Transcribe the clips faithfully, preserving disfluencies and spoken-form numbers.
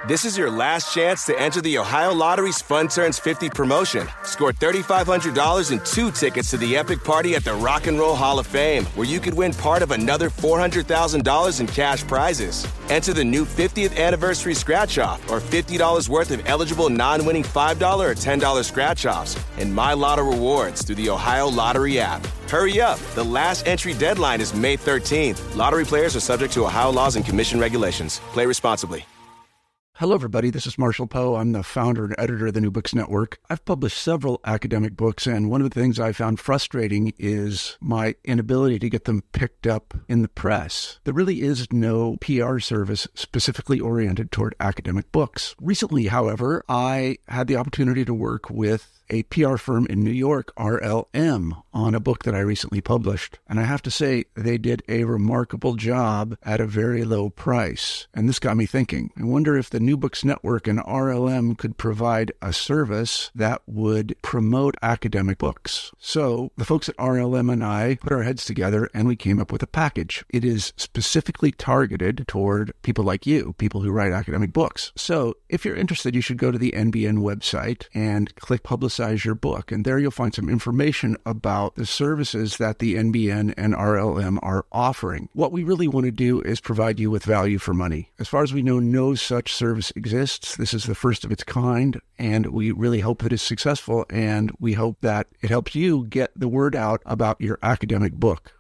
This is your last chance to enter the Ohio Lottery's Fun Turns fifty promotion. Score three thousand five hundred dollars and two tickets to the epic party at the Rock and Roll Hall of Fame, where you could win part of another four hundred thousand dollars in cash prizes. Enter the new fiftieth anniversary scratch-off or fifty dollars worth of eligible non-winning five dollars or ten dollars scratch-offs and My Lotto rewards through the Ohio Lottery app. Hurry up. The last entry deadline is May thirteenth. Lottery players are subject to Ohio laws and commission regulations. Play responsibly. Hello, everybody. This is Marshall Poe. I'm the founder and editor of the New Books Network. I've published several academic books, and one of the things I found frustrating is my inability to get them picked up in the press. There really is no P R service specifically oriented toward academic books. Recently, however, I had the opportunity to work with a P R firm in New York, R L M, on a book that I recently published. And I have to say, they did a remarkable job at a very low price. And this got me thinking. I wonder if the New Books Network and R L M could provide a service that would promote academic books. So the folks at R L M and I put our heads together and we came up with a package. It is specifically targeted toward people like you, people who write academic books. So if you're interested, you should go to the N B N website and click Publicize your book, and there you'll find some information about the services that the N B N and R L M are offering. What we really want to do is provide you with value for money. As far as we know, no such service exists. This is the first of its kind, and we really hope that it's successful, and we hope that it helps you get the word out about your academic book.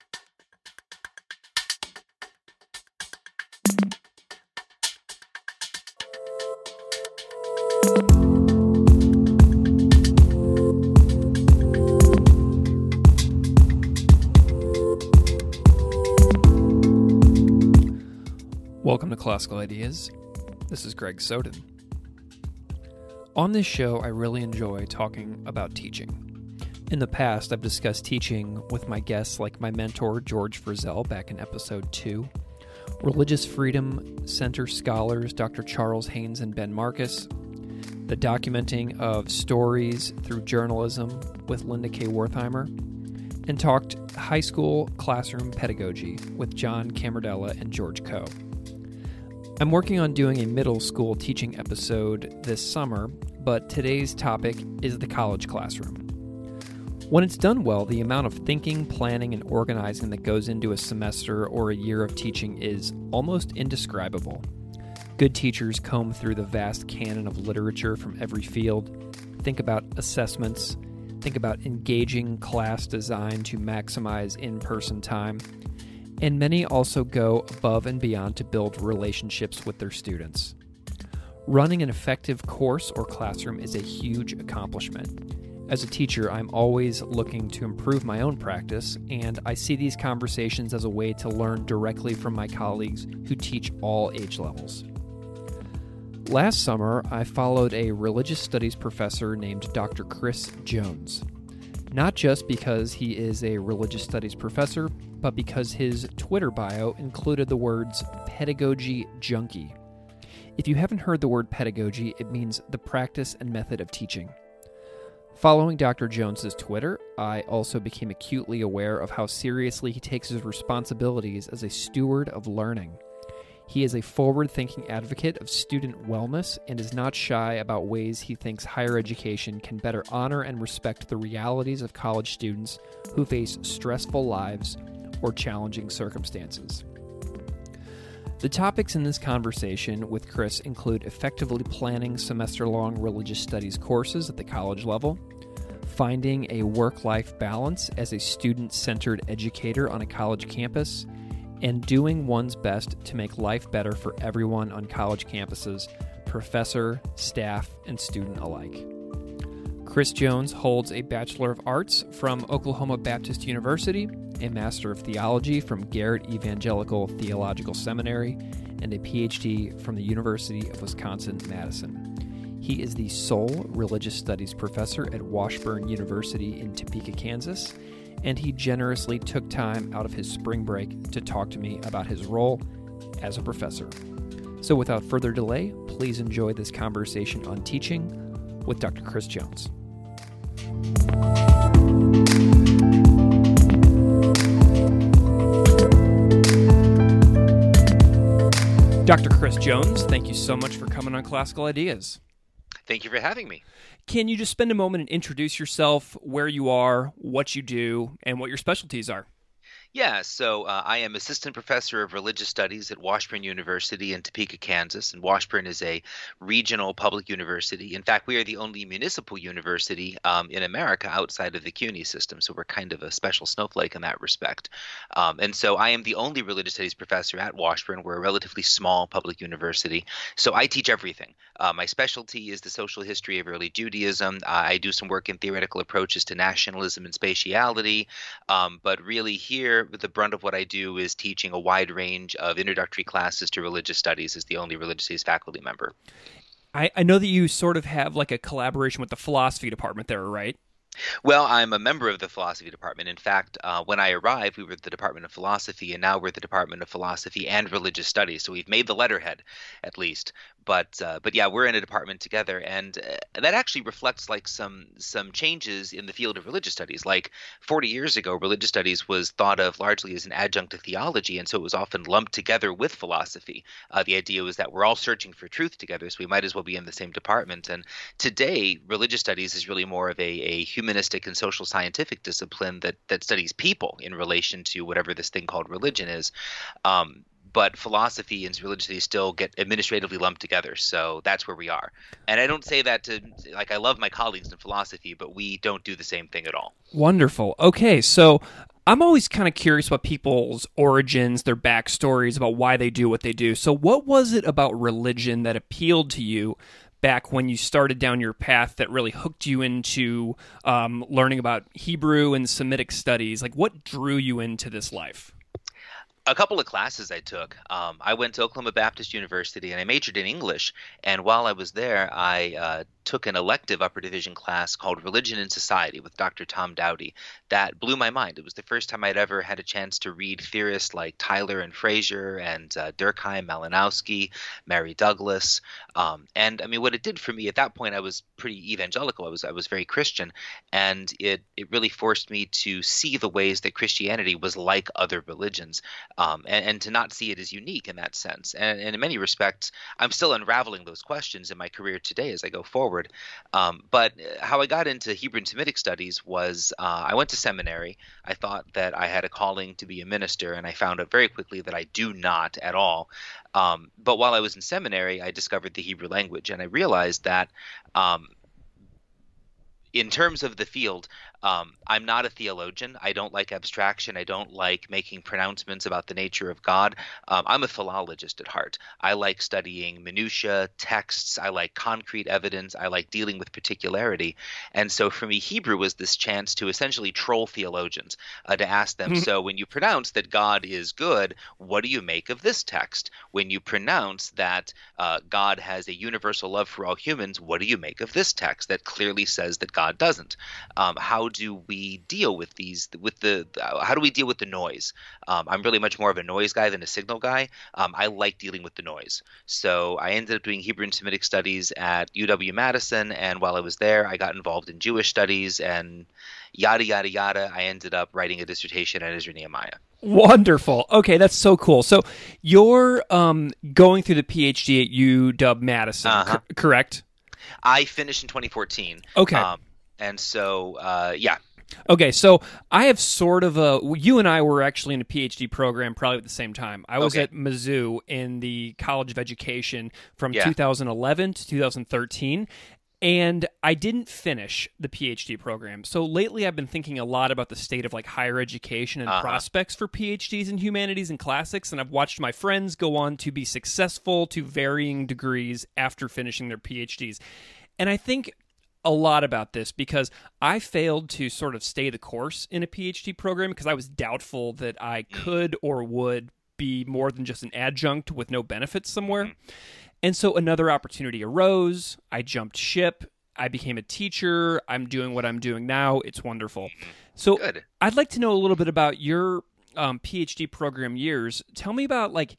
Welcome to Classical Ideas. This is Greg Soden. On this show, I really enjoy talking about teaching. In the past, I've discussed teaching with my guests like my mentor, George Frizzell, back in episode two, Religious Freedom Center scholars, Doctor Charles Haynes and Ben Marcus, the documenting of stories through journalism with Linda K. Wertheimer, and talked high school classroom pedagogy with John Camardella and George Coe. I'm working on doing a middle school teaching episode this summer, but today's topic is the college classroom. When it's done well, the amount of thinking, planning, and organizing that goes into a semester or a year of teaching is almost indescribable. Good teachers comb through the vast canon of literature from every field, think about assessments, think about engaging class design to maximize in-person time, and many also go above and beyond to build relationships with their students. Running an effective course or classroom is a huge accomplishment. As a teacher, I'm always looking to improve my own practice, and I see these conversations as a way to learn directly from my colleagues who teach all age levels. Last summer, I followed a religious studies professor named Doctor Chris Jones. Not just because he is a religious studies professor, but because his Twitter bio included the words pedagogy junkie. If you haven't heard the word pedagogy, it means the practice and method of teaching. Following Doctor Jones's Twitter, I also became acutely aware of how seriously he takes his responsibilities as a steward of learning. He is a forward-thinking advocate of student wellness and is not shy about ways he thinks higher education can better honor and respect the realities of college students who face stressful lives or challenging circumstances. The topics in this conversation with Chris include effectively planning semester-long religious studies courses at the college level, finding a work-life balance as a student-centered educator on a college campus, and doing one's best to make life better for everyone on college campuses, professor, staff, and student alike. Chris Jones holds a Bachelor of Arts from Oklahoma Baptist University, a Master of Theology from Garrett Evangelical Theological Seminary, and a P H D from the University of Wisconsin-Madison. He is the sole religious studies professor at Washburn University in Topeka, Kansas, and he generously took time out of his spring break to talk to me about his role as a professor. So without further delay, please enjoy this conversation on teaching with Doctor Chris Jones. Doctor Chris Jones, thank you so much for coming on Classical Ideas. Thank you for having me. Can you just spend a moment and introduce yourself, where you are, what you do, and what your specialties are? Yeah, so uh, I am Assistant Professor of Religious Studies at Washburn University in Topeka, Kansas. And Washburn is a regional public university. In fact, we are the only municipal university um, in America outside of the CUNY system. So we're kind of a special snowflake in that respect. Um, and so I am the only Religious Studies professor at Washburn. We're a relatively small public university. So I teach everything. Uh, my specialty is the social history of early Judaism. Uh, I do some work in theoretical approaches to nationalism and spatiality. Um, but really here, the brunt of what I do is teaching a wide range of introductory classes to religious studies as the only religious studies faculty member. I, I know that you sort of have like a collaboration with the philosophy department there, right? Well, I'm a member of the philosophy department. In fact, uh, when I arrived, we were the Department of Philosophy, and now we're the Department of Philosophy and Religious Studies. So we've made the letterhead, at least. But uh, but yeah, we're in a department together, and uh, that actually reflects like some some changes in the field of religious studies. Like forty years ago, religious studies was thought of largely as an adjunct to theology, and so it was often lumped together with philosophy. Uh, the idea was that we're all searching for truth together, so we might as well be in the same department. And today, religious studies is really more of a, a humanistic and social scientific discipline that that studies people in relation to whatever this thing called religion is. Um, But philosophy and religious studies still get administratively lumped together. So that's where we are. And I don't say that to, like, I love my colleagues in philosophy, but we don't do the same thing at all. Wonderful. Okay, so I'm always kind of curious about people's origins, their backstories, about why they do what they do. So what was it about religion that appealed to you back when you started down your path that really hooked you into um, learning about Hebrew and Semitic studies? Like, what drew you into this life? A couple of classes I took. Um, I went to Oklahoma Baptist University and I majored in English. And while I was there, I uh, took an elective upper division class called Religion and Society with Doctor Tom Dowdy. That blew my mind. It was the first time I'd ever had a chance to read theorists like Tyler and Fraser and uh, Durkheim, Malinowski, Mary Douglas. Um, and I mean, what it did for me at that point, I was pretty evangelical. I was I was very Christian, and it it really forced me to see the ways that Christianity was like other religions. Um, and, and to not see it as unique in that sense. And, and in many respects, I'm still unraveling those questions in my career today as I go forward. Um, but how I got into Hebrew and Semitic studies was uh, I went to seminary. I thought that I had a calling to be a minister, and I found out very quickly that I do not at all. Um, but while I was in seminary, I discovered the Hebrew language, and I realized that um, in terms of the field, Um, I'm not a theologian. I don't like abstraction. I don't like making pronouncements about the nature of God. Um, I'm a philologist at heart. I like studying minutiae, texts. I like concrete evidence. I like dealing with particularity. And so for me, Hebrew was this chance to essentially troll theologians, uh, to ask them, so when you pronounce that God is good, what do you make of this text? When you pronounce that uh, God has a universal love for all humans, what do you make of this text that clearly says that God doesn't? Um, how do we deal with these with the uh, how do we deal with the noise? um, I'm really much more of a noise guy than a signal guy. um, I like dealing with the noise, so I ended up doing Hebrew and Semitic studies at U W Madison, and while I was there I got involved in Jewish studies and yada yada yada. I ended up writing a dissertation at Ezra Nehemiah. Wonderful. Okay, that's so cool. So you're um, going through the PhD at U W Madison, Uh-huh. cor- correct? I finished in twenty fourteen. Okay. um, And so, uh, yeah. Okay, so I have sort of a... You and I were actually in a PhD program probably at the same time. I was Okay. at Mizzou in the College of Education from Yeah. two thousand eleven to two thousand thirteen, and I didn't finish the PhD program. So lately I've been thinking a lot about the state of like higher education and Uh-huh. prospects for PhDs in humanities and classics, and I've watched my friends go on to be successful to varying degrees after finishing their PhDs. And I think a lot about this because I failed to sort of stay the course in a PhD program because I was doubtful that I could or would be more than just an adjunct with no benefits somewhere. And so another opportunity arose. I jumped ship. I became a teacher. I'm doing what I'm doing now. It's wonderful. So Good. I'd like to know a little bit about your um, PhD program years. Tell me about like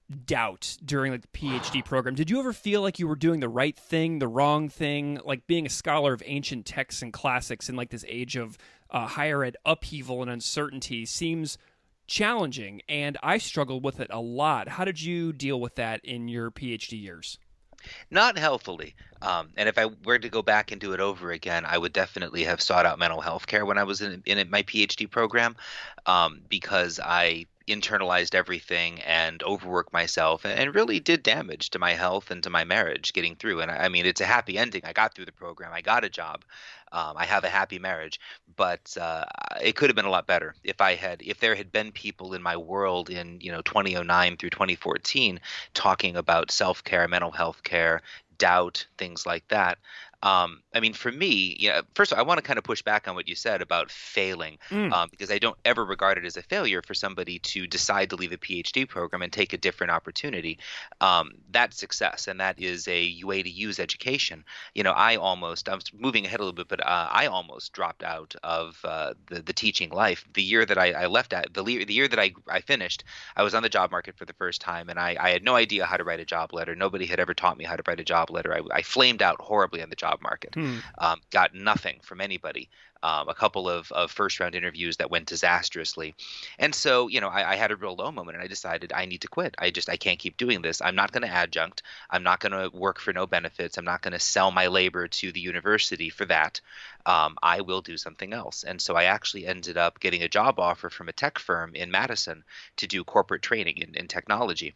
doubt during like the PhD program. Did you ever feel like you were doing the right thing, the wrong thing, like being a scholar of ancient texts and classics in like this age of uh, higher ed upheaval and uncertainty seems challenging, and I struggled with it a lot. How did you deal with that in your PhD years? Not healthily. Um, and if I were to go back and do it over again, I would definitely have sought out mental health care when I was in, in my PhD program, um, because I internalized everything and overworked myself and really did damage to my health and to my marriage getting through. And I, I mean, it's a happy ending. I got through the program. I got a job. Um, I have a happy marriage, but uh, it could have been a lot better if I had, if there had been people in my world in, you know, twenty oh nine through twenty fourteen talking about self-care, mental health care, doubt, things like that. Um, I mean, for me, you know, first of all, I want to kind of push back on what you said about failing, Mm. um, because I don't ever regard it as a failure for somebody to decide to leave a PhD program and take a different opportunity. Um, that's success, and that is a way to use education. You know, I almost, I was moving ahead a little bit, but uh, I almost dropped out of uh, the the teaching life. The year that I, I left at, the, le- the year that I, I finished, I was on the job market for the first time, and I, I had no idea how to write a job letter. Nobody had ever taught me how to write a job letter. I, I flamed out horribly on the job market. Hmm. Um, got nothing from anybody. Um, a couple of, of first round interviews that went disastrously. And so, you know, I, I had a real low moment and I decided I need to quit. I just, I can't keep doing this. I'm not going to adjunct. I'm not going to work for no benefits. I'm not going to sell my labor to the university for that. Um, I will do something else. And so I actually ended up getting a job offer from a tech firm in Madison to do corporate training in, in technology.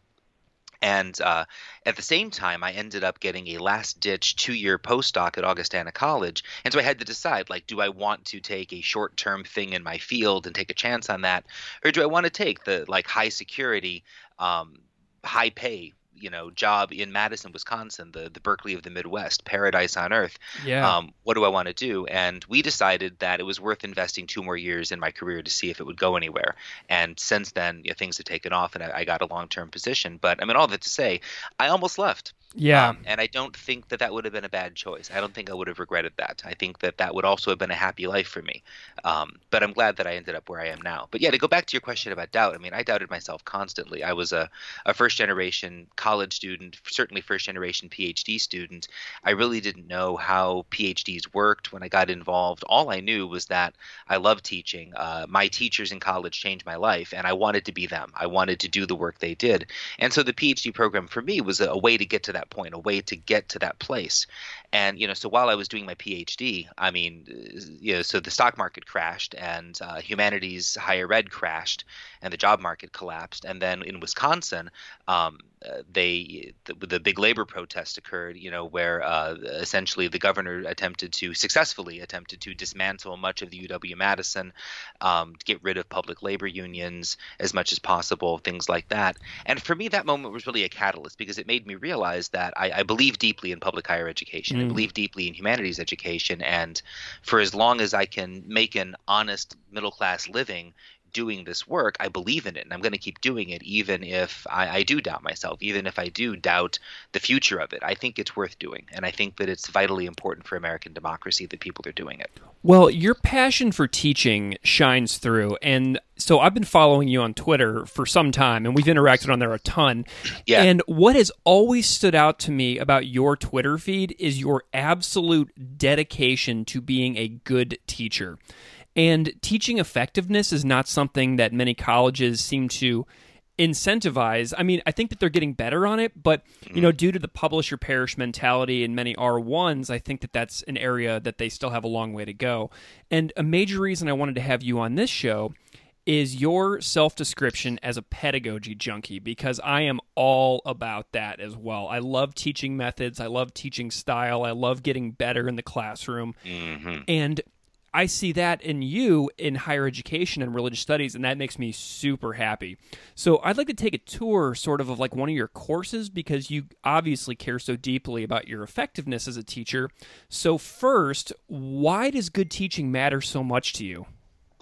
And uh, at the same time, I ended up getting a last-ditch two-year postdoc at Augustana College. And so I had to decide, like, do I want to take a short-term thing in my field and take a chance on that? Or do I want to take the, like, high-security, um, high-pay, you know, job in Madison, Wisconsin, the, the Berkeley of the Midwest, paradise on earth? Yeah. Um, what do I want to do? And we decided that it was worth investing two more years in my career to see if it would go anywhere. And since then, you know, things have taken off and I, I got a long-term position. But I mean, all that to say, I almost left. Yeah. Um, and I don't think that that would have been a bad choice. I don't think I would have regretted that. I think that that would also have been a happy life for me. Um, but I'm glad that I ended up where I am now. But yeah, to go back to your question about doubt, I mean, I doubted myself constantly. I was a, a first-generation college student, certainly first-generation PhD student. I really didn't know how PhDs worked when I got involved. All I knew was that I loved teaching. Uh, my teachers in college changed my life, and I wanted to be them. I wanted to do the work they did. And so the PhD program for me was a, a way to get to that point, a way to get to that place. And, you know, so while I was doing my PhD, I mean, you know, so the stock market crashed and uh, humanities higher ed crashed and the job market collapsed. And then in Wisconsin, um, uh, they the, the big labor protest occurred, you know, where uh, essentially the governor attempted to successfully attempted to dismantle much of the U W-Madison, um, to get rid of public labor unions as much as possible, things like that. And for me, that moment was really a catalyst because it made me realize that I, I believe deeply in public higher education. Mm. I believe deeply in humanities education. And for as long as I can make an honest middle-class living doing this work, I believe in it, and I'm going to keep doing it even if I, I do doubt myself, even if I do doubt the future of it. I think it's worth doing, and I think that it's vitally important for American democracy that people are doing it. Well, your passion for teaching shines through, and so I've been following you on Twitter for some time, and we've interacted on there a ton. Yeah. And what has always stood out to me about your Twitter feed is your absolute dedication to being a good teacher. And teaching effectiveness is not something that many colleges seem to incentivize. I mean, I think that they're getting better on it, but, you know, due to the publish or perish mentality in many R ones, I think that that's an area that they still have a long way to go. And a major reason I wanted to have you on this show is your self-description as a pedagogy junkie, because I am all about that as well. I love teaching methods. I love teaching style. I love getting better in the classroom. Mm-hmm. And I see that in you in higher education and religious studies, and that makes me super happy. So I'd like to take a tour sort of of like one of your courses, because you obviously care so deeply about your effectiveness as a teacher. So first, why does good teaching matter so much to you?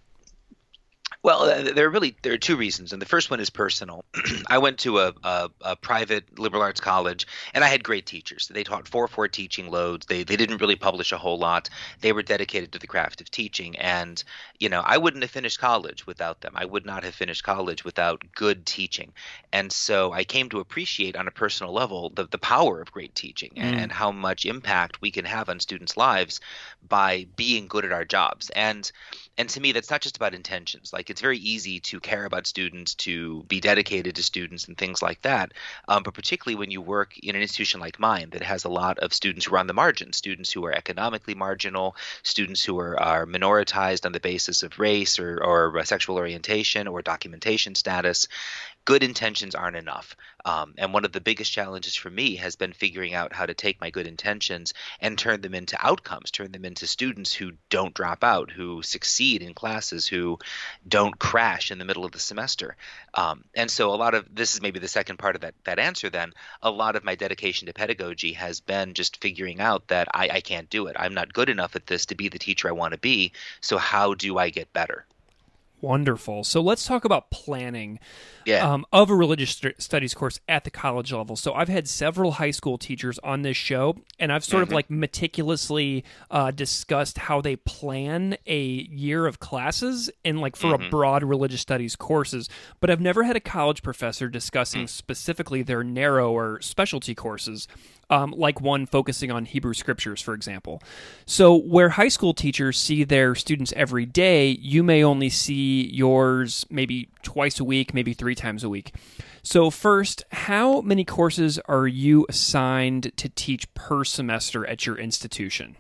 Well, there are really there are two reasons, and the first one is personal. I went to a, a, a private liberal arts college, and I had great teachers. They taught four four teaching loads. They they didn't really publish a whole lot. They were dedicated to the craft of teaching, and you know I wouldn't have finished college without them. I would not have finished college without good teaching. And so I came to appreciate on a personal level the the power of great teaching mm. and how much impact we can have on students' lives by being good at our jobs. And and to me, that's not just about intentions. Like, it's very easy to care about students, to be dedicated to students and things like that. Um, but particularly when you work in an institution like mine that has a lot of students who are on the margins, students who are economically marginal, students who are, are minoritized on the basis of race or, or sexual orientation or documentation status, good intentions aren't enough. Um, and one of the biggest challenges for me has been figuring out how to take my good intentions and turn them into outcomes, turn them into students who don't drop out, who succeed in classes, who don't crash in the middle of the semester. Um, and so a lot of this is maybe the second part of that, that answer then. A lot of my dedication to pedagogy has been just figuring out that I, I can't do it. I'm not good enough at this to be the teacher I want to be. So how do I get better? Wonderful. So let's talk about planning yeah. um, of a religious st- studies course at the college level. So I've had several high school teachers on this show, and I've sort mm-hmm. of like meticulously uh, discussed how they plan a year of classes and like for mm-hmm. a broad religious studies courses. But I've never had a college professor discussing mm-hmm. specifically their narrow or specialty courses. Um, like one focusing on Hebrew scriptures, for example. So where high school teachers see their students every day, you may only see yours maybe twice a week, maybe three times a week. So first, how many courses are you assigned to teach per semester at your institution?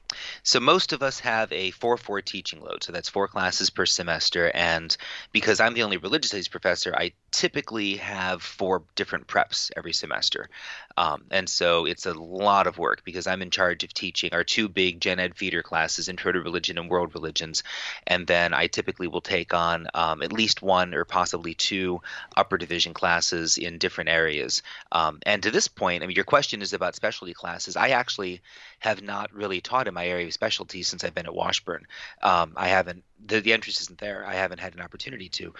So most of us have a four four teaching load. So that's four classes per semester. And because I'm the only religious studies professor, I typically have four different preps every semester. Um, and so it's a lot of work because I'm in charge of teaching our two big gen ed feeder classes, Intro to Religion and World Religions. And then I typically will take on um, at least one or possibly two upper division classes in different areas. Um, and to this point, I mean, your question is about specialty classes. I actually have not really taught in my area of specialty since I've been at Washburn. Um, I haven't, the, the interest isn't there. I haven't had an opportunity to.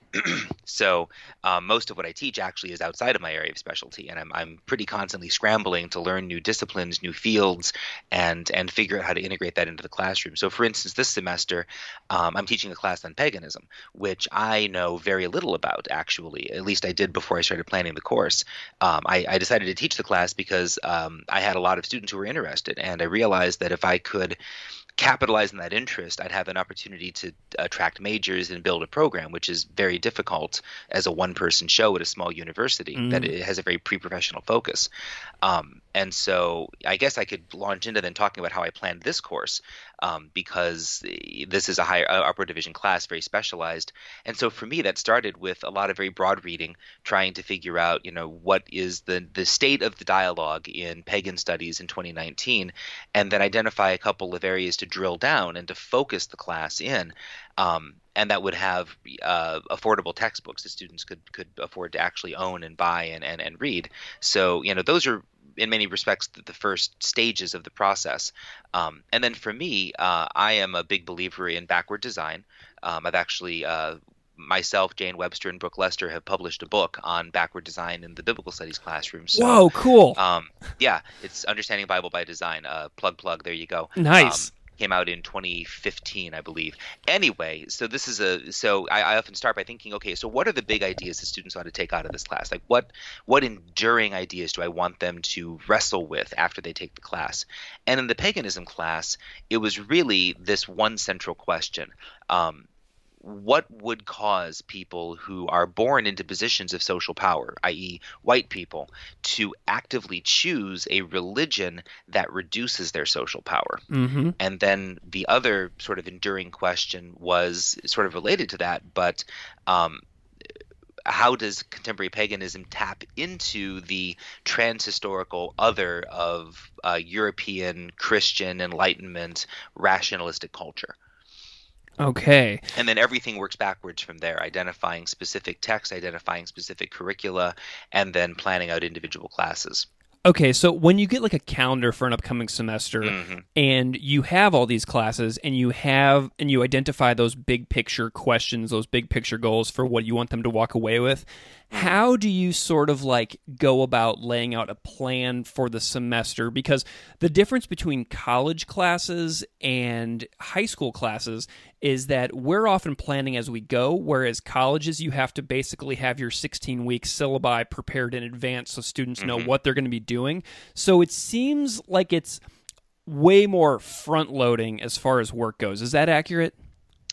So um, most of what I teach actually is outside of my area of specialty, and I'm I'm pretty constantly scrambling to learn new disciplines, new fields, and and figure out how to integrate that into the classroom. So for instance, this semester, um, I'm teaching a class on paganism, which I know very little about, actually. At least I did before I started planning the course. Um, I, I decided to teach the class because um, I had a lot of students who were interested, and I realized that if I could capitalize on that interest, I'd have an opportunity to attract majors and build a program, which is very difficult as a one-person show at a small university mm. that it has a very pre-professional focus. Um, and so I guess I could launch into then talking about how I planned this course um, because this is a higher uh, upper division class, very specialized. And so for me, that started with a lot of very broad reading, trying to figure out, you know, what is the, the state of the dialogue in pagan studies in twenty nineteen, and then identify a couple of areas to drill down and to focus the class in. Um, and that would have uh, affordable textbooks that students could could afford to actually own and buy and, and, and read. So, you know, those are in many respects the, the first stages of the process. Um, and then for me, uh, I am a big believer in backward design. Um, I've actually uh, myself, Jane Webster, and Brooke Lester have published a book on backward design in the biblical studies classroom. So, whoa, cool. Um, yeah, it's Understanding Bible by Design. Uh, plug, plug. There you go. Nice. Um, came out in twenty fifteen, I believe. Anyway, so this is a so I, I often start by thinking, okay, so what are the big ideas that students ought to take out of this class? Like what what enduring ideas do I want them to wrestle with after they take the class? And in the paganism class, it was really this one central question. Um, What would cause people who are born into positions of social power, that is white people, to actively choose a religion that reduces their social power? Mm-hmm. And then the other sort of enduring question was sort of related to that, but um, how does contemporary paganism tap into the transhistorical other of uh, European Christian Enlightenment rationalistic culture? Okay. And then everything works backwards from there, identifying specific texts, identifying specific curricula, and then planning out individual classes. Okay, so when you get like a calendar for an upcoming semester mm-hmm. and you have all these classes and you have and you identify those big picture questions, those big picture goals for what you want them to walk away with, how do you sort of like go about laying out a plan for the semester? Because the difference between college classes and high school classes is that we're often planning as we go, whereas colleges, you have to basically have your sixteen-week syllabi prepared in advance so students mm-hmm. know what they're going to be doing. So it seems like it's way more front-loading as far as work goes. Is that accurate?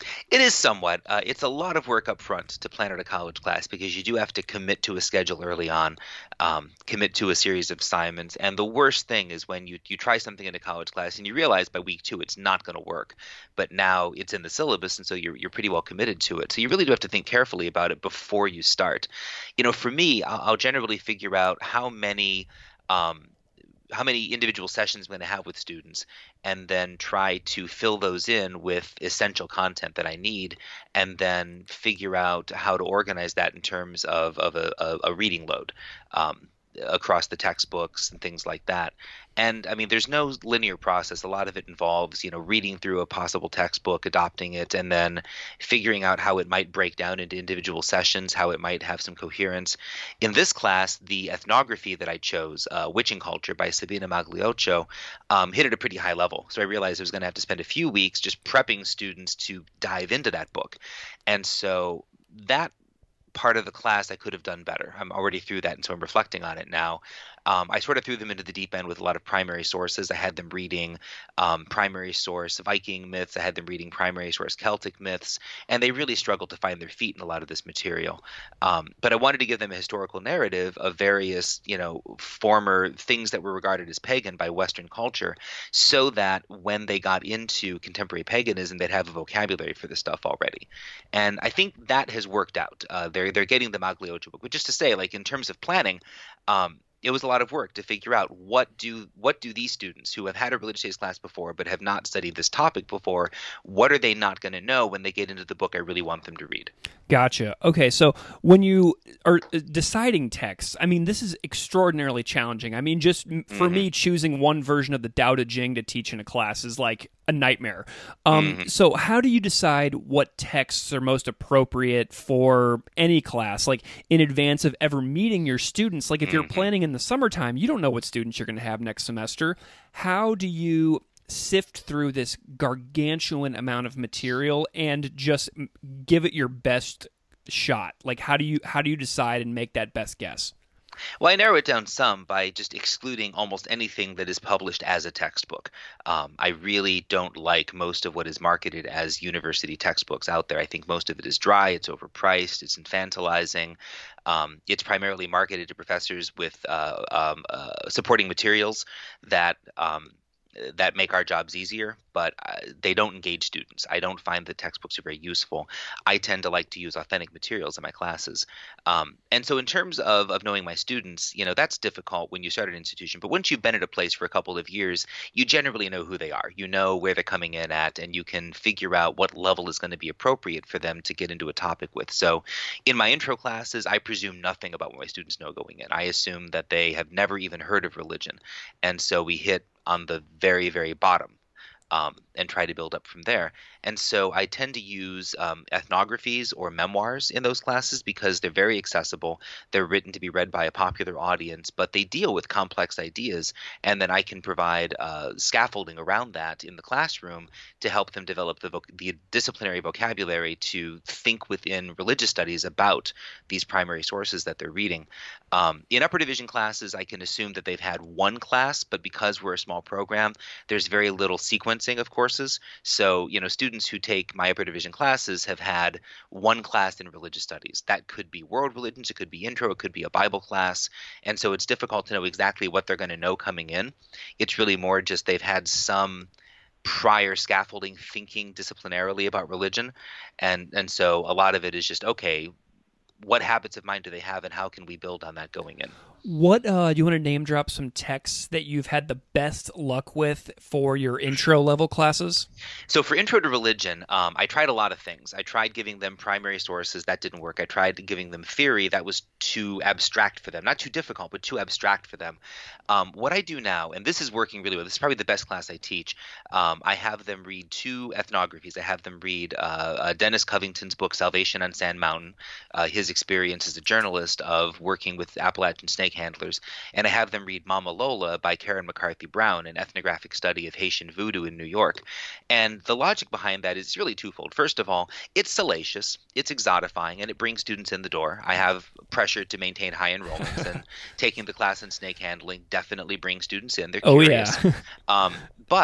It is somewhat. Uh, it's a lot of work up front to plan out a college class because you do have to commit to a schedule early on, um, commit to a series of assignments. And the worst thing is when you, you try something in a college class and you realize by week two it's not going to work. But now it's in the syllabus, and so you're, you're pretty well committed to it. So you really do have to think carefully about it before you start. You know, for me, I'll, I'll generally figure out how many um, – how many individual sessions I'm going to have with students, and then try to fill those in with essential content that I need, and then figure out how to organize that in terms of, of a, a, a reading load um, across the textbooks and things like that. And I mean, there's no linear process. A lot of it involves, you know, reading through a possible textbook, adopting it, and then figuring out how it might break down into individual sessions, how it might have some coherence. In this class, the ethnography that I chose, uh, Witching Culture by Sabina Magliocco, um, hit at a pretty high level. So I realized I was going to have to spend a few weeks just prepping students to dive into that book. And so that part of the class I could have done better. I'm already through that, and so I'm reflecting on it now. Um, I sort of threw them into the deep end with a lot of primary sources. I had them reading um, primary source Viking myths. I had them reading primary source Celtic myths, and they really struggled to find their feet in a lot of this material. Um, but I wanted to give them a historical narrative of various, you know, former things that were regarded as pagan by Western culture, so that when they got into contemporary paganism, they'd have a vocabulary for this stuff already. And I think that has worked out. Uh, they're they're getting the Magliocco book, but just to say, like in terms of planning, um, it was a lot of work to figure out what do what do these students who have had a religious studies class before but have not studied this topic before, what are they not going to know when they get into the book I really want them to read? Gotcha. Okay, so when you are deciding texts, I mean, this is extraordinarily challenging. I mean, just for mm-hmm. me, choosing one version of the Tao Te Ching to teach in a class is like a nightmare. Um, mm-hmm. So how do you decide what texts are most appropriate for any class, like in advance of ever meeting your students? Like if mm-hmm. you're planning in the summertime, you don't know what students you're going to have next semester. How do you sift through this gargantuan amount of material and just give it your best shot? Like how do you how do you decide and make that best guess? Well, I narrow it down some by just excluding almost anything that is published as a textbook. Um, I really don't like most of what is marketed as university textbooks out there. I think most of it is dry, it's overpriced, it's infantilizing. Um, it's primarily marketed to professors with uh, um, uh, supporting materials that um, that make our jobs easier, but uh, they don't engage students. I don't find the textbooks are very useful. I tend to like to use authentic materials in my classes. Um, and so in terms of, of knowing my students, you know, that's difficult when you start an institution. But once you've been at a place for a couple of years, you generally know who they are. You know where they're coming in at, and you can figure out what level is going to be appropriate for them to get into a topic with. So in my intro classes, I presume nothing about what my students know going in. I assume that they have never even heard of religion. And so we hit on the very, very bottom um, and try to build up from there. And so I tend to use um, ethnographies or memoirs in those classes because they're very accessible. They're written to be read by a popular audience, but they deal with complex ideas. And then I can provide uh, scaffolding around that in the classroom to help them develop the, voc- the disciplinary vocabulary to think within religious studies about these primary sources that they're reading. Um, in upper division classes, I can assume that they've had one class, but because we're a small program, there's very little sequencing of courses. So, you know, students who take my upper division classes have had one class in religious studies. That could be world religions, it could be intro, it could be a Bible class. And so it's difficult to know exactly what they're going to know coming in. It's really more just they've had some prior scaffolding thinking disciplinarily about religion. And, and so a lot of it is just, okay, what habits of mind do they have and how can we build on that going in? What uh, do you want to name drop some texts that you've had the best luck with for your intro level classes? So for intro to religion, um, I tried a lot of things. I tried giving them primary sources. That didn't work. I tried giving them theory. That was too abstract for them. Not too difficult, but too abstract for them. Um, what I do now, and this is working really well, this is probably the best class I teach, um, I have them read two ethnographies. I have them read uh, uh, Dennis Covington's book, Salvation on Sand Mountain, uh, his experience as a journalist of working with Appalachian snake handlers, and I have them read Mama Lola by Karen McCarthy Brown, an ethnographic study of Haitian voodoo in New York. And the logic behind that is really twofold. First of all, it's salacious, it's exotifying, and it brings students in the door. I have pressure to maintain high enrollments, and taking the class in snake handling definitely brings students in. They're curious. Oh, yeah. um, but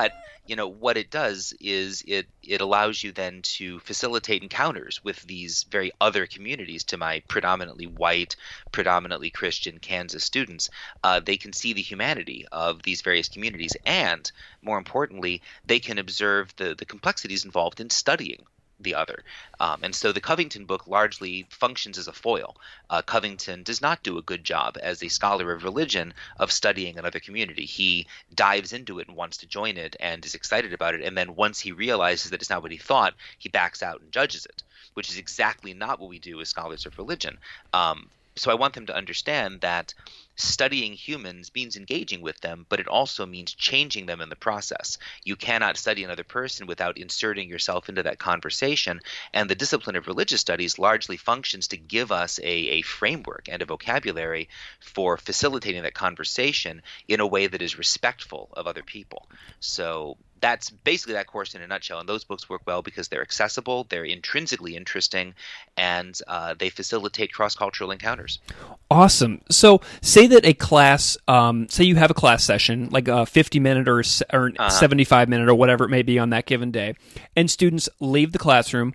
you know, what it does is it it allows you then to facilitate encounters with these very other communities. To my predominantly white, predominantly Christian Kansas students, uh, they can see the humanity of these various communities, and more importantly, they can observe the the complexities involved in studying the other. Um, and so the Covington book largely functions as a foil. Uh, Covington does not do a good job as a scholar of religion of studying another community. He dives into it and wants to join it and is excited about it. And then once he realizes that it's not what he thought, he backs out and judges it, which is exactly not what we do as scholars of religion. Um, so I want them to understand that studying humans means engaging with them, but it also means changing them in the process. You cannot study another person without inserting yourself into that conversation, and the discipline of religious studies largely functions to give us a, a framework and a vocabulary for facilitating that conversation in a way that is respectful of other people. So that's basically that course in a nutshell, and those books work well because they're accessible, they're intrinsically interesting, and uh, they facilitate cross-cultural encounters. Awesome. So say that a class, um, say you have a class session, like a fifty minute or, or uh-huh. seventy-five minute or whatever it may be on that given day, and students leave the classroom.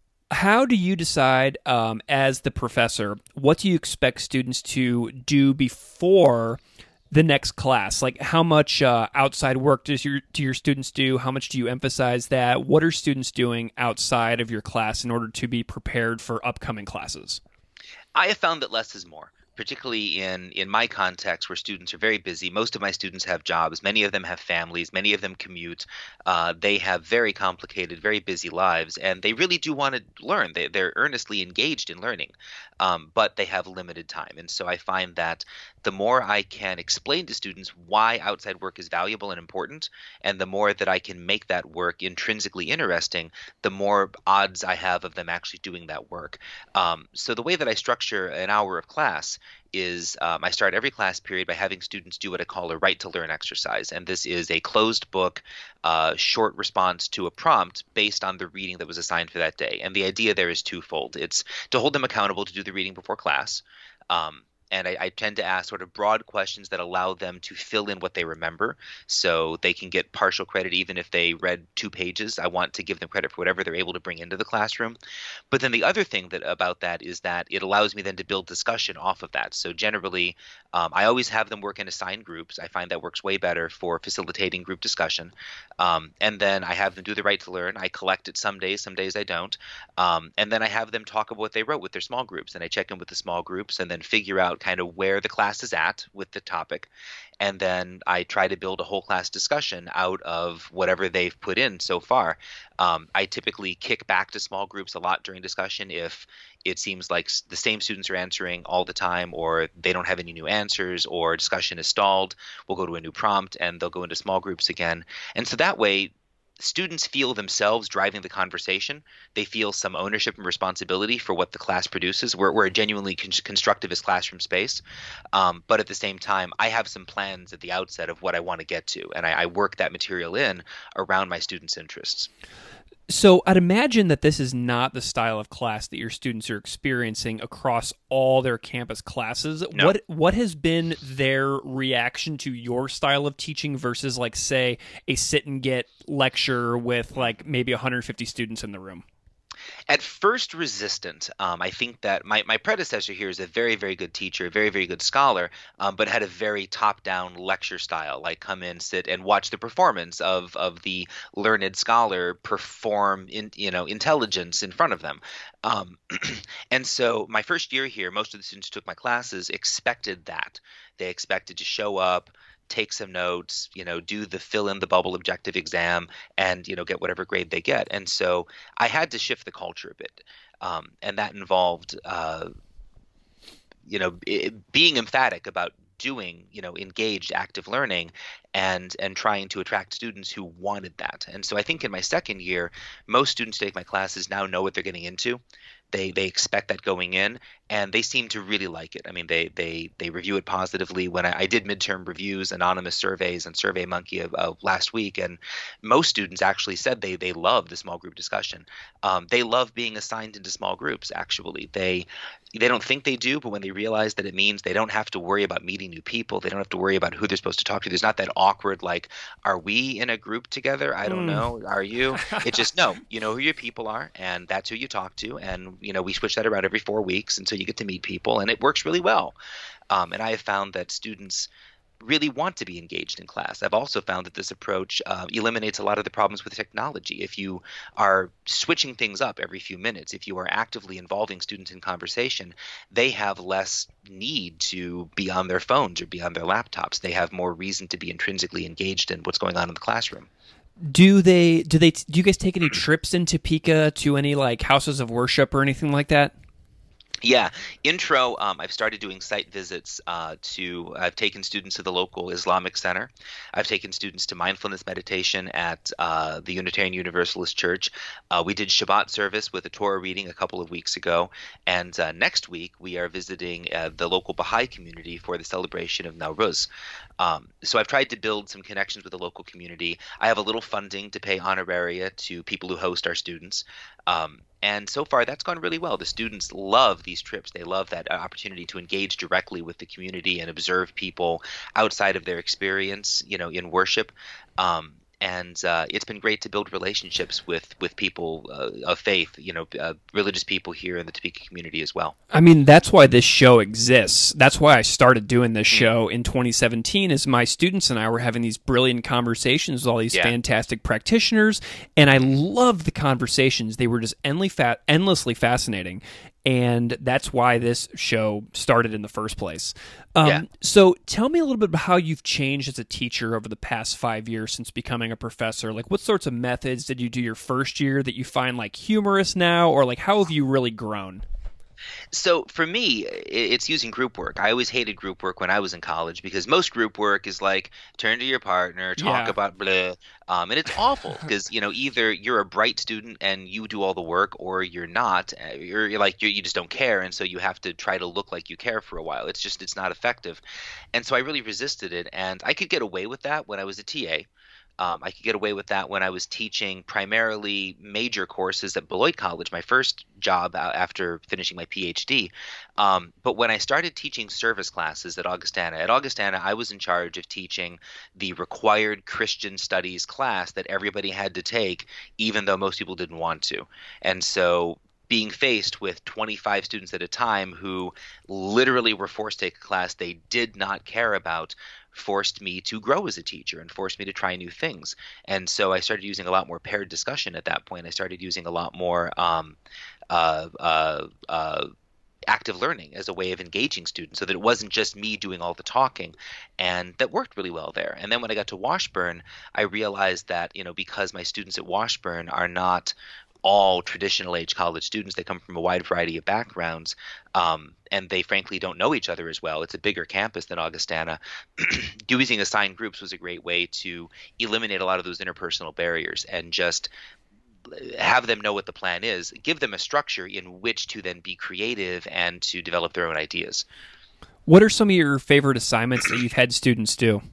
How do you decide, um, as the professor, what do you expect students to do before the next class? Like, how much uh, outside work does your do your students do? How much do you emphasize that? What are students doing outside of your class in order to be prepared for upcoming classes? I have found that less is more, particularly in, in my context where students are very busy. Most of my students have jobs. Many of them have families. Many of them commute. Uh, they have very complicated, very busy lives, and they really do want to learn. They, they're earnestly engaged in learning, um, but they have limited time. And so I find that the more I can explain to students why outside work is valuable and important, and the more that I can make that work intrinsically interesting, the more odds I have of them actually doing that work. Um, so the way that I structure an hour of class is um, I start every class period by having students do what I call a right to learn exercise. And this is a closed book, uh, short response to a prompt based on the reading that was assigned for that day. And the idea there is twofold. It's to hold them accountable to do the reading before class. Um, And I, I tend to ask sort of broad questions that allow them to fill in what they remember, so they can get partial credit even if they read two pages. I want to give them credit for whatever they're able to bring into the classroom. But then the other thing that about that is that it allows me then to build discussion off of that. So generally, um, I always have them work in assigned groups. I find that works way better for facilitating group discussion. Um, and then I have them do the right to learn. I collect it some days, some days I don't. Um, and then I have them talk about what they wrote with their small groups, and I check in with the small groups and then figure out kind of where the class is at with the topic. And then I try to build a whole class discussion out of whatever they've put in so far. Um, I typically kick back to small groups a lot during discussion if it seems like the same students are answering all the time, or they don't have any new answers, or discussion is stalled. We'll go to a new prompt and they'll go into small groups again. And so that way, students feel themselves driving the conversation. They feel some ownership and responsibility for what the class produces. We're, we're a genuinely con- constructivist classroom space. Um, but at the same time, I have some plans at the outset of what I want to get to, and I, I work that material in around my students' interests. So I'd imagine that this is not the style of class that your students are experiencing across all their campus classes. No. What what has been their reaction to your style of teaching versus, like, say, a sit and get lecture with like maybe one hundred fifty students in the room? At first resistant. Um, I think that my, my predecessor here is a very, very good teacher, a very, very good scholar, um, but had a very top-down lecture style, like come in, sit, and watch the performance of, of the learned scholar perform in, you know, intelligence in front of them. Um, and so my first year here, most of the students who took my classes expected that. They expected to show up, take some notes, you know, do the fill in the bubble objective exam, and, you know, get whatever grade they get. And so I had to shift the culture a bit. Um, and that involved, uh, you know, it, being emphatic about doing, you know, engaged, active learning, and and trying to attract students who wanted that. And so I think in my second year, most students who take my classes now know what they're getting into. They they expect that going in, and they seem to really like it. I mean, they they they review it positively. When I, I did midterm reviews, anonymous surveys, and SurveyMonkey of, of last week, and most students actually said they they love the small group discussion. Um, they love being assigned into small groups. Actually, they they don't think they do, but when they realize that it means they don't have to worry about meeting new people, they don't have to worry about who they're supposed to talk to. There's not that awkward, like, are we in a group together? I don't mm. know. Are you? It's just, no, you know who your people are, and that's who you talk to. And, you know, we switch that around every four weeks until you get to meet people, and it works really well. Um, and I have found that students really want to be engaged in class. I've also found that this approach uh, eliminates a lot of the problems with technology. If you are switching things up every few minutes, if you are actively involving students in conversation, they have less need to be on their phones or be on their laptops. They have more reason to be intrinsically engaged in what's going on in the classroom. Do they? Do they? Do you guys take any trips in Topeka to any like houses of worship or anything like that? Yeah. Intro, um, I've started doing site visits uh, to – I've taken students to the local Islamic Center. I've taken students to mindfulness meditation at uh, the Unitarian Universalist Church. Uh, we did Shabbat service with a Torah reading a couple of weeks ago. And uh, next week, we are visiting uh, the local Baha'i community for the celebration of Nowruz. Um, so I've tried to build some connections with the local community. I have a little funding to pay honoraria to people who host our students. Um, and so far, that's gone really well. The students love these trips. They love that opportunity to engage directly with the community and observe people outside of their experience, you know, in worship. Um, and uh, it's been great to build relationships with with people uh, of faith, you know, uh, religious people here in the Topeka community as well. I mean, that's why this show exists. That's why I started doing this show in twenty seventeen, is my students and I were having these brilliant conversations with all these yeah. fantastic practitioners, and I loved the conversations. They were just endlessly, fa- endlessly fascinating. And that's why this show started in the first place. Um, yeah. So tell me a little bit about how you've changed as a teacher over the past five years since becoming a professor. Like, what sorts of methods did you do your first year that you find, like, humorous now? Or, like, how have you really grown? So for me, it's using group work. I always hated group work when I was in college because most group work is like turn to your partner, talk yeah. about blah, um, and it's awful because, you know, either you're a bright student and you do all the work, or you're not. You're, you're like you're, you just don't care, and so you have to try to look like you care for a while. It's just it's not effective, and so I really resisted it. And I could get away with that when I was a T A. Um, I could get away with that when I was teaching primarily major courses at Beloit College, my first job after finishing my P H D. Um, but when I started teaching service classes at Augustana, at Augustana, I was in charge of teaching the required Christian studies class that everybody had to take, even though most people didn't want to. And so being faced with twenty-five students at a time who literally were forced to take a class they did not care about forced me to grow as a teacher and forced me to try new things. And so I started using a lot more paired discussion at that point. I started using a lot more um, uh, uh, uh, active learning as a way of engaging students so that it wasn't just me doing all the talking. And that worked really well there. And then when I got to Washburn, I realized that, you know, because my students at Washburn are not all traditional age college students, they come from a wide variety of backgrounds, um, and they frankly don't know each other as well. It's a bigger campus than Augustana. Using assigned groups was a great way to eliminate a lot of those interpersonal barriers and just have them know what the plan is, give them a structure in which to then be creative and to develop their own ideas. What are some of your favorite assignments that you've had students do?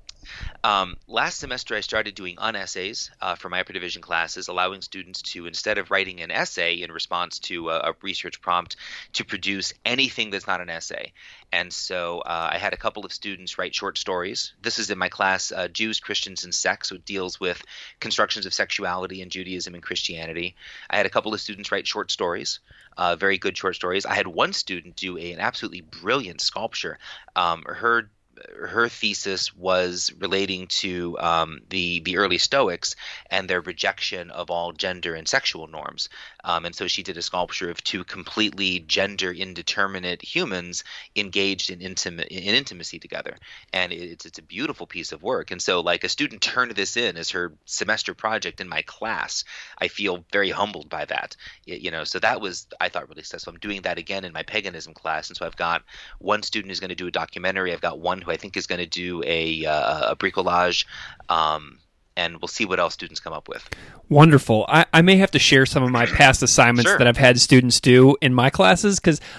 Um, last semester, I started doing unessays uh, for my upper division classes, allowing students to, instead of writing an essay in response to a, a research prompt, to produce anything that's not an essay. And so uh, I had a couple of students write short stories. This is in my class, uh, Jews, Christians, and Sex, so it deals with constructions of sexuality in Judaism and Christianity. I had a couple of students write short stories. Uh, very good short stories. I had one student do a, an absolutely brilliant sculpture. Um, her Her thesis was relating to um, the the early Stoics and their rejection of all gender and sexual norms. Um, and so she did a sculpture of two completely gender indeterminate humans engaged in intimate in intimacy together. And it's it's a beautiful piece of work. And so, like, a student turned this in as her semester project in my class. I feel very humbled by that. You know, so that was, I thought, really successful. I'm doing that again in my paganism class. And so I've got one student who's going to do a documentary. I've got one who I think is going to do a, uh, a bricolage, um, and we'll see what else students come up with. Wonderful. I, I may have to share some of my past assignments Sure. that I've had students do in my classes because, you know,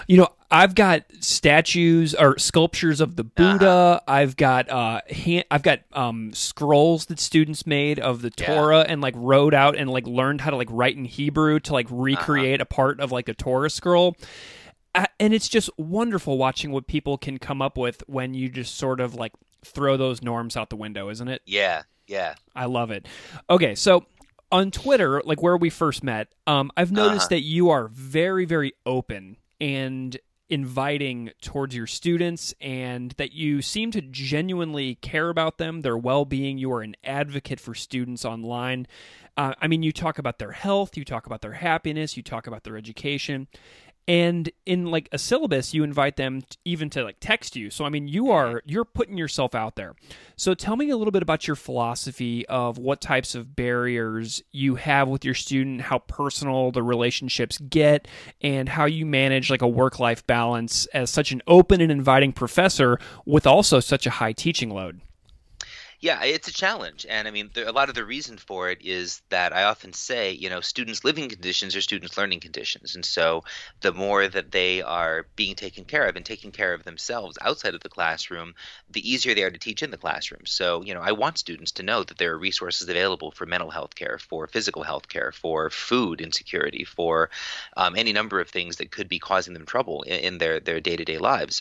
I've got statues or sculptures of the Buddha. Uh-huh. I've got uh, hand, I've got um, scrolls that students made of the Torah yeah. and like wrote out and like learned how to like write in Hebrew to like recreate uh-huh. a part of like a Torah scroll. Uh, and it's just wonderful watching what people can come up with when you just sort of like throw those norms out the window, isn't it? Yeah, yeah. I love it. Okay, so on Twitter, like where we first met, um, I've noticed uh-huh. that you are very, very open and inviting towards your students, and that you seem to genuinely care about them, their well-being. You are an advocate for students online. Uh, I mean, you talk about their health, you talk about their happiness, you talk about their education. And in like a syllabus, you invite them to, even to like text you. So, I mean, you are, you're putting yourself out there. So tell me a little bit about your philosophy of what types of barriers you have with your student, how personal the relationships get, and how you manage like a work-life balance as such an open and inviting professor with also such a high teaching load. Yeah, it's a challenge. And I mean, there, a lot of the reason for it is that I often say, you know, students' living conditions are students' learning conditions. And so the more that they are being taken care of and taking care of themselves outside of the classroom, the easier they are to teach in the classroom. So, you know, I want students to know that there are resources available for mental health care, for physical health care, for food insecurity, for um, any number of things that could be causing them trouble in, in their, their day-to-day lives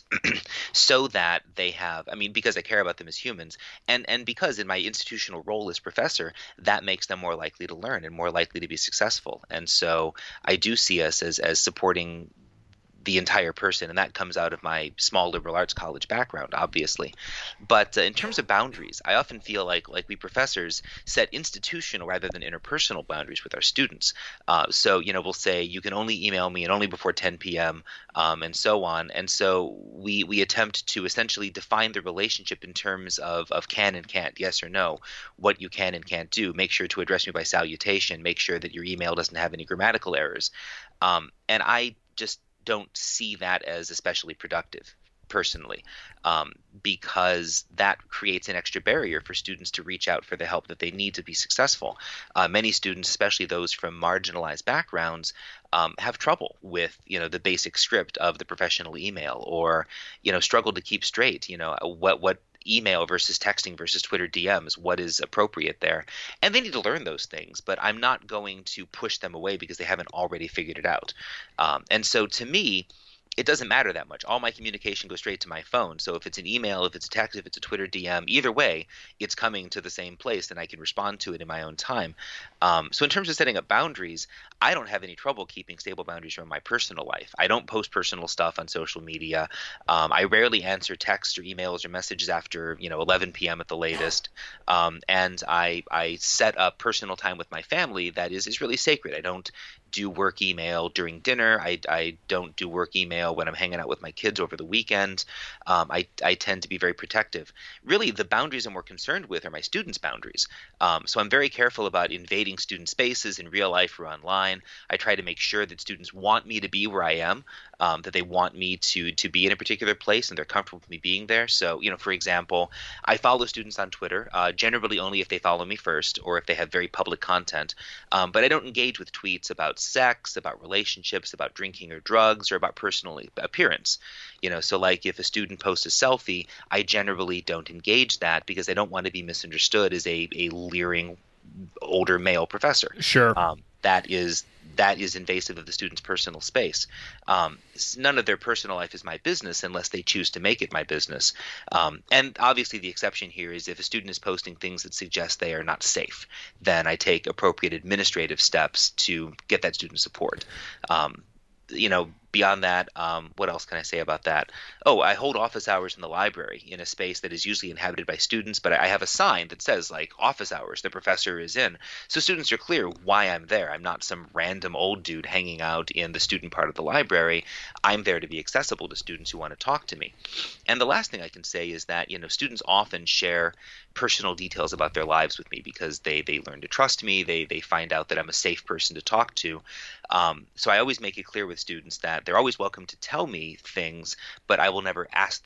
so that they have, I mean, because I care about them as humans, and, and because in my institutional role as professor, that makes them more likely to learn and more likely to be successful. And so I do see us as as supporting the entire person, and that comes out of my small liberal arts college background, obviously. But uh, in terms of boundaries, I often feel like like we professors set institutional rather than interpersonal boundaries with our students. Uh, so, you know, we'll say you can only email me and only before ten p.m. Um, and so on. And so we we attempt to essentially define the relationship in terms of of can and can't, yes or no, what you can and can't do. Make sure to address me by salutation. Make sure that your email doesn't have any grammatical errors. Um, and I just don't see that as especially productive personally, um, because that creates an extra barrier for students to reach out for the help that they need to be successful. Uh, many students, especially those from marginalized backgrounds, um, have trouble with, you know, the basic script of the professional email, or, you know, struggle to keep straight, you know, what what email versus texting versus Twitter D Ms, what is appropriate there. And they need to learn those things, but I'm not going to push them away because they haven't already figured it out. Um, and so to me, it doesn't matter that much. All my communication goes straight to my phone. So if it's an email, if it's a text, if it's a Twitter D M, either way, it's coming to the same place, and I can respond to it in my own time. Um, so in terms of setting up boundaries, I don't have any trouble keeping stable boundaries from my personal life. I don't post personal stuff on social media. Um, I rarely answer texts or emails or messages after, you know, eleven p.m. at the latest. Um, and I I set up personal time with my family that is is really sacred. I don't do work email during dinner. I, I don't do work email when I'm hanging out with my kids over the weekend. Um, I, I tend to be very protective. Really, the boundaries I'm more concerned with are my students' boundaries. Um, so I'm very careful about invading student spaces in real life or online. I try to make sure that students want me to be where I am, um, that they want me to to be in a particular place and they're comfortable with me being there. So, you know, for example, I follow students on Twitter, uh, generally only if they follow me first or if they have very public content. Um, but I don't engage with tweets about sex, about relationships, about drinking or drugs, or about personal appearance. You know, so like if a student posts a selfie, I generally don't engage that because I don't want to be misunderstood as a, a leering older male professor. Sure. Um, that is that is invasive of the student's personal space. Um, none of their personal life is my business unless they choose to make it my business. Um, and obviously the exception here is if a student is posting things that suggest they are not safe, then I take appropriate administrative steps to get that student support. Um, you know, beyond that, um, what else can I say about that? Oh, I hold office hours in the library in a space that is usually inhabited by students, but I have a sign that says, like, office hours, the professor is in. So students are clear why I'm there. I'm not some random old dude hanging out in the student part of the library. I'm there to be accessible to students who want to talk to me. And the last thing I can say is that, you know, students often share personal details about their lives with me because they they learn to trust me. They they find out that I'm a safe person to talk to. Um, so I always make it clear with students that they're always welcome to tell me things, but I will never ask them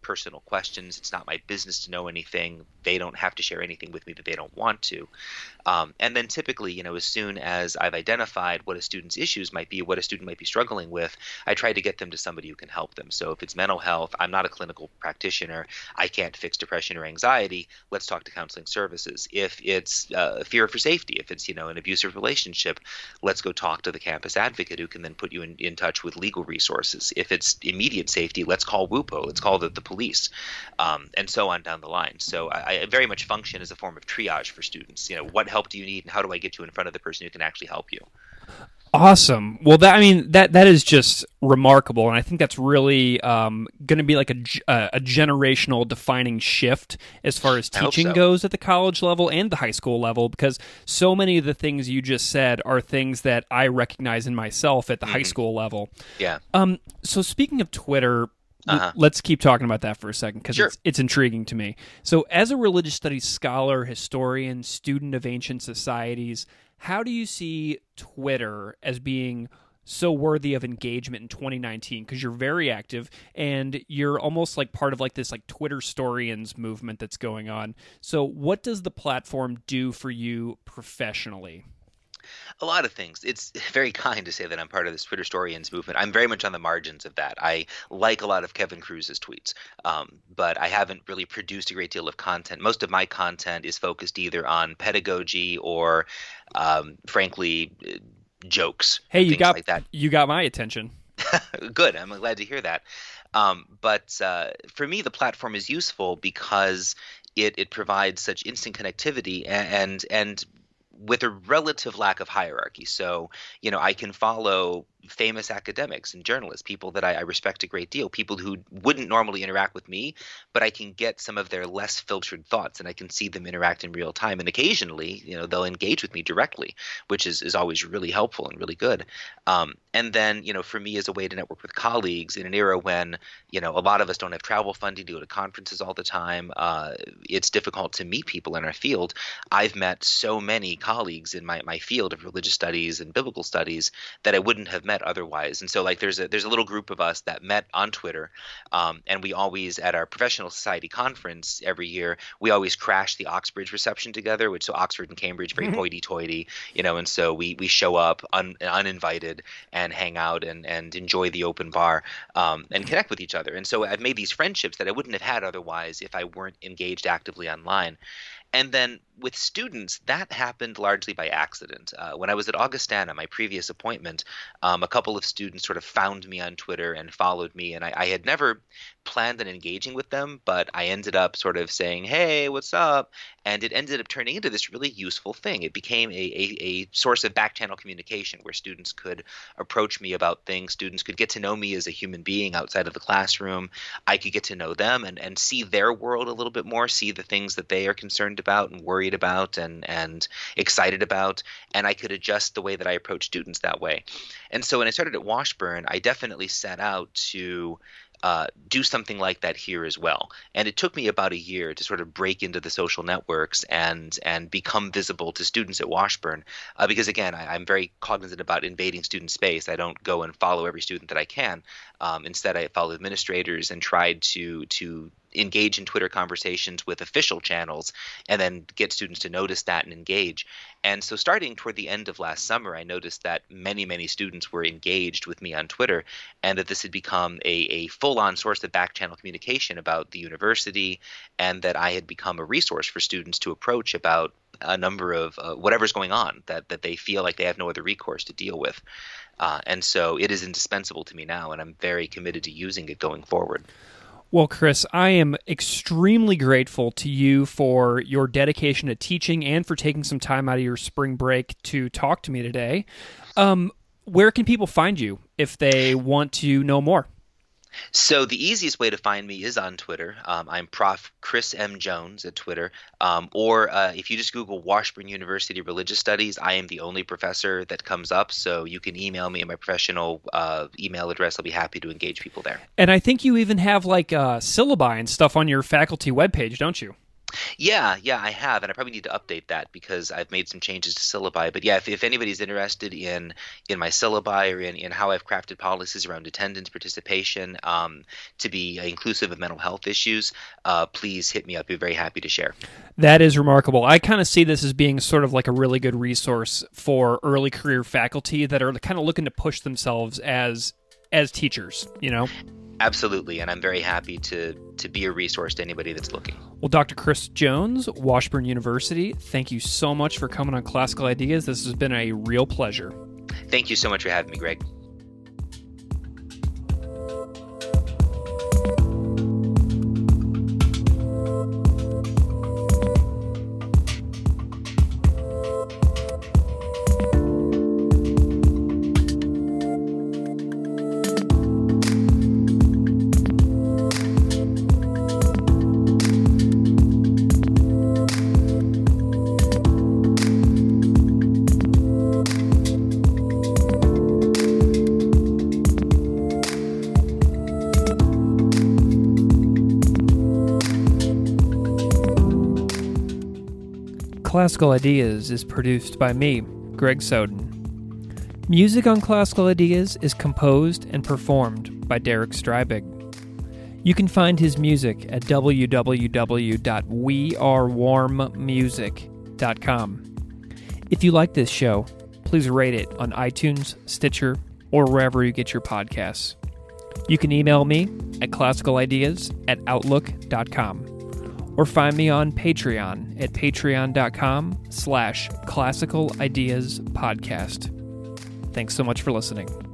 personal questions. It's not my business to know anything. They don't have to share anything with me that they don't want to. Um, and then typically, you know, as soon as I've identified what a student's issues might be, what a student might be struggling with, I try to get them to somebody who can help them. So if it's mental health, I'm not a clinical practitioner. I can't fix depression or anxiety. Let's talk to counseling services. If it's uh, fear for safety, if it's, you know, an abusive relationship, let's go talk to the campus advocate who can then put you in, in touch with legal resources. If it's immediate safety, let's call WUPO. Let's call the, the police, um, and so on down the line. So I, I very much function as a form of triage for students. You know, what help do you need, and how do I get you in front of the person who can actually help you? Awesome. Well, that I mean that that is just remarkable, and I think that's really um, going to be like a, a generational defining shift as far as teaching so. goes at the college level and the high school level, because so many of the things you just said are things that I recognize in myself at the mm-hmm. high school level. Yeah. Um. So speaking of Twitter. Uh-huh. Let's keep talking about that for a second, because sure. it's, it's intriguing to me. So as a religious studies scholar, historian, student of ancient societies, how do you see Twitter as being so worthy of engagement in twenty nineteen? Because you're very active, and you're almost like part of like this like Twitterstorians movement that's going on. So what does the platform do for you professionally? A lot of things. It's very kind to say that I'm part of this Twitterstorians movement. I'm very much on the margins of that. I like a lot of Kevin Cruz's tweets, um, but I haven't really produced a great deal of content. Most of my content is focused either on pedagogy or, um, frankly, jokes. Hey, you got like that. You got my attention. Good. I'm glad to hear that. Um, but uh, for me, the platform is useful because it it provides such instant connectivity and and. and with a relative lack of hierarchy. So, you know, I can follow famous academics and journalists, people that I, I respect a great deal, people who wouldn't normally interact with me, but I can get some of their less filtered thoughts and I can see them interact in real time. And occasionally, you know, they'll engage with me directly, which is, is always really helpful and really good. Um, and then, you know, for me as a way to network with colleagues in an era when, you know, a lot of us don't have travel funding to go to conferences all the time. Uh, it's difficult to meet people in our field. I've met so many colleagues in my, my field of religious studies and biblical studies that I wouldn't have met otherwise. And so like there's a there's a little group of us that met on Twitter, um, and we always at our professional society conference every year we always crash the Oxbridge reception together, which so Oxford and Cambridge very hoity-toity, you know, and so we we show up un, uninvited and hang out and and enjoy the open bar um, and connect with each other. And so I've made these friendships that I wouldn't have had otherwise if I weren't engaged actively online. And then with students, that happened largely by accident. Uh, when I was at Augustana, my previous appointment, um, a couple of students sort of found me on Twitter and followed me. And I, I had never planned on engaging with them, but I ended up sort of saying, hey, what's up? And it ended up turning into this really useful thing. It became a, a, a source of back-channel communication where students could approach me about things. Students could get to know me as a human being outside of the classroom. I could get to know them and, and see their world a little bit more, see the things that they are concerned about and worried about and and excited about, and I could adjust the way that I approach students that way. And so when I started at Washburn, I definitely set out to uh, do something like that here as well. And it took me about a year to sort of break into the social networks and and become visible to students at Washburn, uh, because again, I, I'm very cognizant about invading student space. I don't go and follow every student that I can. Um, instead, I follow administrators and tried to to engage in Twitter conversations with official channels and then get students to notice that and engage. And so starting toward the end of last summer, I noticed that many, many students were engaged with me on Twitter and that this had become a, a full-on source of back-channel communication about the university and that I had become a resource for students to approach about a number of uh, whatever's going on that, that they feel like they have no other recourse to deal with. Uh, and so it is indispensable to me now, and I'm very committed to using it going forward. Well, Chris, I am extremely grateful to you for your dedication to teaching and for taking some time out of your spring break to talk to me today. Um, where can people find you if they want to know more? So the easiest way to find me is on Twitter. Um, I'm Prof Chris M. Jones at Twitter. Um, or uh, if you just Google Washburn University Religious Studies, I am the only professor that comes up. So you can email me at my professional uh, email address. I'll be happy to engage people there. And I think you even have like uh, syllabi and stuff on your faculty webpage, don't you? Yeah, yeah, I have, and I probably need to update that because I've made some changes to syllabi. But yeah, if, if anybody's interested in in my syllabi or in, in how I've crafted policies around attendance, participation, um, to be inclusive of mental health issues, uh, please hit me up. I'd be very happy to share. That is remarkable. I kind of see this as being sort of like a really good resource for early career faculty that are kind of looking to push themselves as as teachers, you know? Absolutely, and I'm very happy to to be a resource to anybody that's looking. Well, Doctor Chris Jones, Washburn University, thank you so much for coming on Classical Ideas. This has been a real pleasure. Thank you so much for having me, Greg. Classical Ideas is produced by me, Greg Soden. Music on Classical Ideas is composed and performed by Derek Strybig. You can find his music at w w w dot we are warm music dot com. If you like this show, please rate it on iTunes, Stitcher, or wherever you get your podcasts. You can email me at classicalideas at outlook dot com. Or find me on Patreon at patreon.com slash classical ideas podcast. Thanks so much for listening.